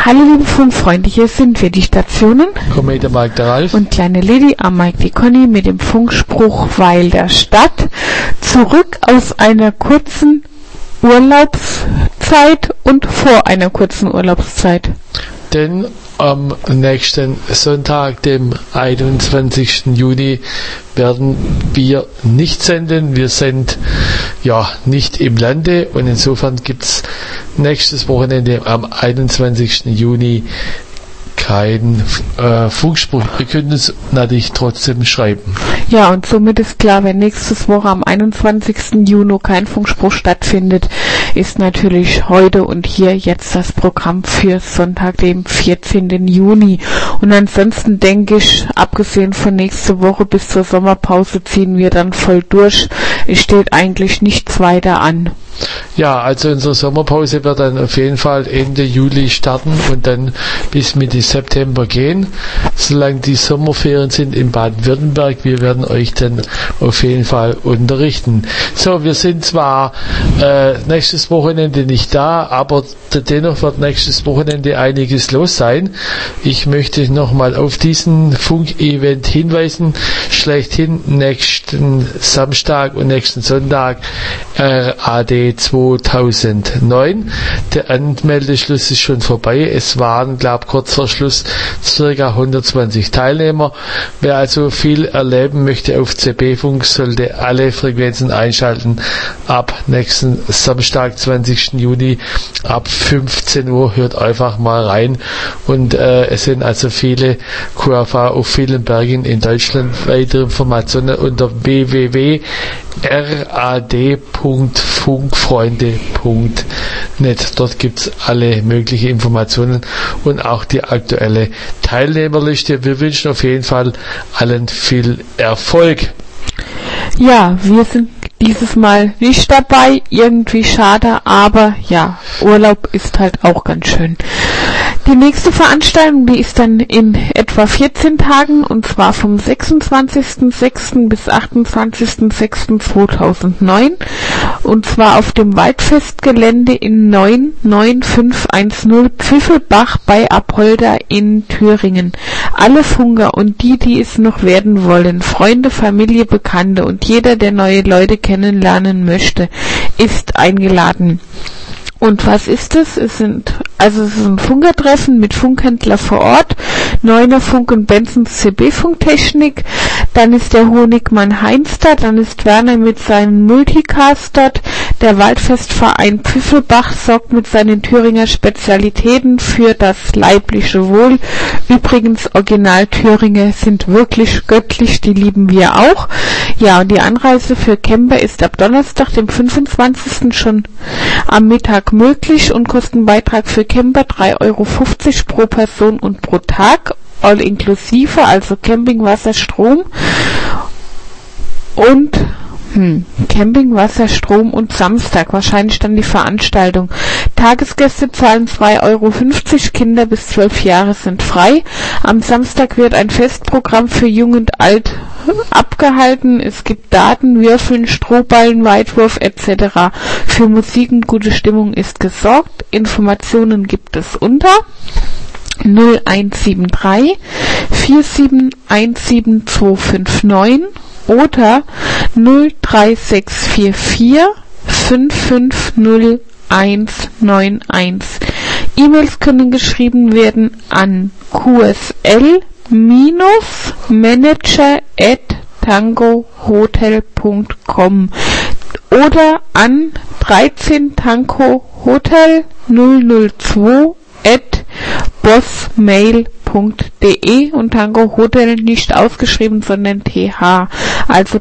Hallo liebe Funkfreunde, hier sind wir, die Stationen Komet der Mike, der Ralf und kleine Lady am Mike, die Conny mit dem Funkspruch Weil der Stadt, zurück aus einer kurzen Urlaubszeit und vor einer kurzen Urlaubszeit. Denn am nächsten Sonntag, dem 21. Juni, werden wir nicht senden. Wir sind ja nicht im Lande und insofern gibt es nächstes Wochenende am 21. Juni keinen Funkspruch. Wir können es natürlich trotzdem schreiben. Ja, und somit ist klar, wenn nächstes Woche am 21. Juni kein Funkspruch stattfindet, ist natürlich heute und hier jetzt das Programm für Sonntag, dem 14. Juni. Und ansonsten denke ich, abgesehen von nächste Woche bis zur Sommerpause ziehen wir dann voll durch. Es steht eigentlich nichts weiter an. Ja, also unsere Sommerpause wird dann auf jeden Fall Ende Juli starten und dann bis Mitte September gehen, solange die Sommerferien sind in Baden-Württemberg. Wir werden euch dann auf jeden Fall unterrichten. So, wir sind zwar nächstes Wochenende nicht da, aber dennoch wird nächstes Wochenende einiges los sein. Ich möchte nochmal auf diesen Funk-Event hinweisen. Schlechthin nächsten Samstag und nächsten Sonntag RAD 2009. Der Anmeldeschluss ist schon vorbei. Es waren, glaube ich, kurz vor Schluss ca. 120 Teilnehmer. Wer also viel erleben möchte auf CB-Funk, sollte alle Frequenzen einschalten. Ab nächsten Samstag, 20. Juni, ab 15 Uhr, hört einfach mal rein. Und es sind also viele QRV auf vielen Bergen in Deutschland. Weitere Informationen unter www.rad.funkfreunde.net. Dort gibt es alle möglichen Informationen und auch die aktuelle Teilnehmerliste. Wir wünschen auf jeden Fall allen viel Erfolg. Ja, wir sind dieses Mal nicht dabei, irgendwie schade, aber ja, Urlaub ist halt auch ganz schön. Die nächste Veranstaltung, die ist dann in etwa 14 Tagen, und zwar vom 26.06. bis 28.06.2009, und zwar auf dem Waldfestgelände in 99510 Pfiffelbach bei Apolda in Thüringen. Alle Funker und die es noch werden wollen, Freunde, Familie, Bekannte und jeder, der neue Leute kennenlernen möchte, ist eingeladen. Und was ist es? Es ist ein Funkertreffen mit Funkhändler vor Ort, Neuner Funk und Bensons CB-Funktechnik, dann ist der Honigmann Heinz da, dann ist Werner mit seinem Multicast dort, der Waldfestverein Pfiffelbach sorgt mit seinen Thüringer Spezialitäten für das leibliche Wohl. Übrigens, Original Thüringer sind wirklich göttlich, die lieben wir auch. Ja, und die Anreise für Camper ist ab Donnerstag, dem 25. schon am Mittag möglich und Kostenbeitrag für Camper 3,50 € pro Person und pro Tag, all inklusive, also Camping, Wasser, Strom und Camping, Wasser, Strom und Samstag, wahrscheinlich dann die Veranstaltung. Tagesgäste zahlen 2,50 €, Kinder bis 12 Jahre sind frei. Am Samstag wird ein Festprogramm für Jung und Alt abgehalten. Es gibt Daten, Würfeln, Strohballen, Weitwurf etc. Für Musik und gute Stimmung ist gesorgt. Informationen gibt es unter 0173 4717259 oder 03644 550191. E-Mails können geschrieben werden an qsl-manager@tangohotel.com oder an 13 Tango Hotel 002@bossmail.de und Tango Hotel nicht ausgeschrieben, sondern TH, also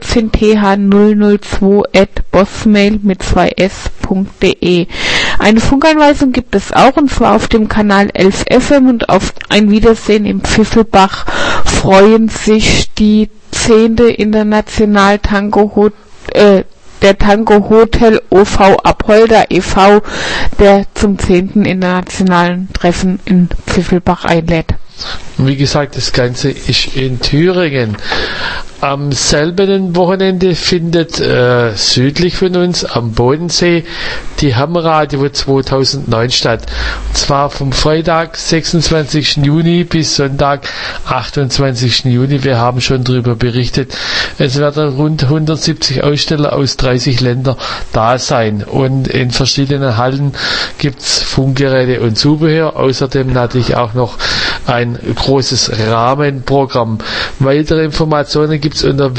13th002@bossmail mit 2s.de. Eine Funkeinweisung gibt es auch, und zwar auf dem Kanal 11 FM, und auf ein Wiedersehen im Pfiffelbach freuen sich die 10. International der Tango Hotel OV Apolda e.V., der zum 10. internationalen Treffen in Pfiffelbach einlädt. Und wie gesagt, das Ganze ist in Thüringen. Am selben Wochenende findet südlich von uns am Bodensee die Ham-Radio 2009 statt. Und zwar vom Freitag, 26. Juni bis Sonntag, 28. Juni. Wir haben schon darüber berichtet. Es werden rund 170 Aussteller aus 30 Ländern da sein. Und in verschiedenen Hallen gibt's Funkgeräte und Zubehör. Außerdem natürlich auch noch ein großes Rahmenprogramm. Weitere Informationen gibt's unter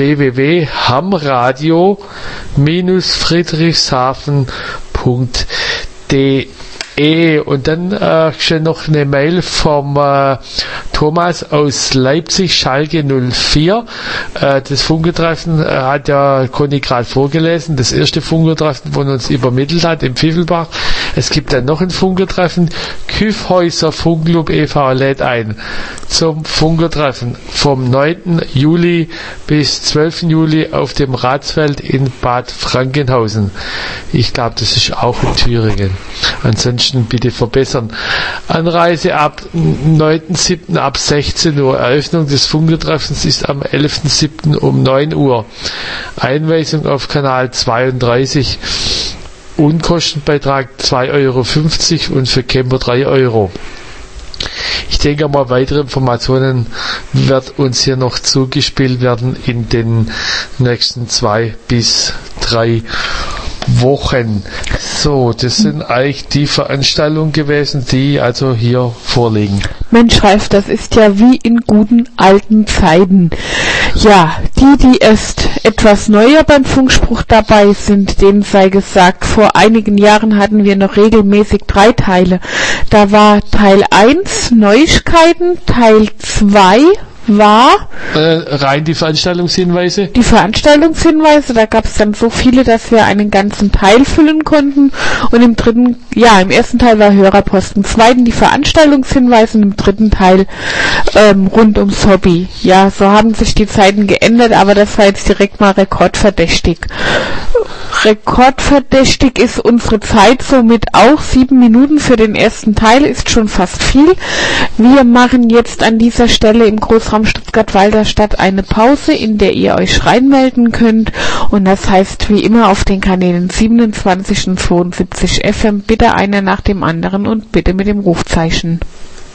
www.hamradio-friedrichshafen.de. Und dann schon noch eine Mail vom Thomas aus Leipzig, Schalke 04. Das Funketreffen hat ja Conny gerade vorgelesen, das erste Funketreffen von uns übermittelt hat im Pfiffelbach. Es gibt dann noch ein Funketreffen. Küffhäuser Funkclub e.V. lädt ein zum Funketreffen vom 9. Juli bis 12. Juli auf dem Ratsfeld in Bad Frankenhausen. Ich glaube, das ist auch in Thüringen. Ansonsten bitte verbessern. Anreise ab 9.7. ab 16 Uhr. Eröffnung des Funketreffens ist am 11.7. um 9 Uhr. Einweisung auf Kanal 32. Unkostenbeitrag 2,50 € und für Camper 3 €. Ich denke mal, weitere Informationen wird uns hier noch zugespielt werden in den nächsten 2 bis 3 Wochen. So, das sind eigentlich die Veranstaltungen gewesen, die also hier vorliegen. Mensch, Ralf, das ist ja wie in guten alten Zeiten. Ja, die erst etwas neuer beim Funkspruch dabei sind, denen sei gesagt, vor einigen Jahren hatten wir noch regelmäßig 3 Teile. Da war Teil 1 Neuigkeiten, Teil 2 war rein die Veranstaltungshinweise? Die Veranstaltungshinweise, da gab es dann so viele, dass wir einen ganzen Teil füllen konnten. Und im ersten Teil war Hörerpost, im zweiten die Veranstaltungshinweise und im dritten Teil rund ums Hobby. Ja, so haben sich die Zeiten geändert, aber das war jetzt direkt mal rekordverdächtig. Rekordverdächtig ist unsere Zeit somit auch. 7 Minuten für den ersten Teil ist schon fast viel. Wir machen jetzt an dieser Stelle im Großraum Stuttgart-Walderstadt eine Pause, in der ihr euch reinmelden könnt. Und das heißt wie immer auf den Kanälen 27 und 72 FM. Bitte einer nach dem anderen und bitte mit dem Rufzeichen.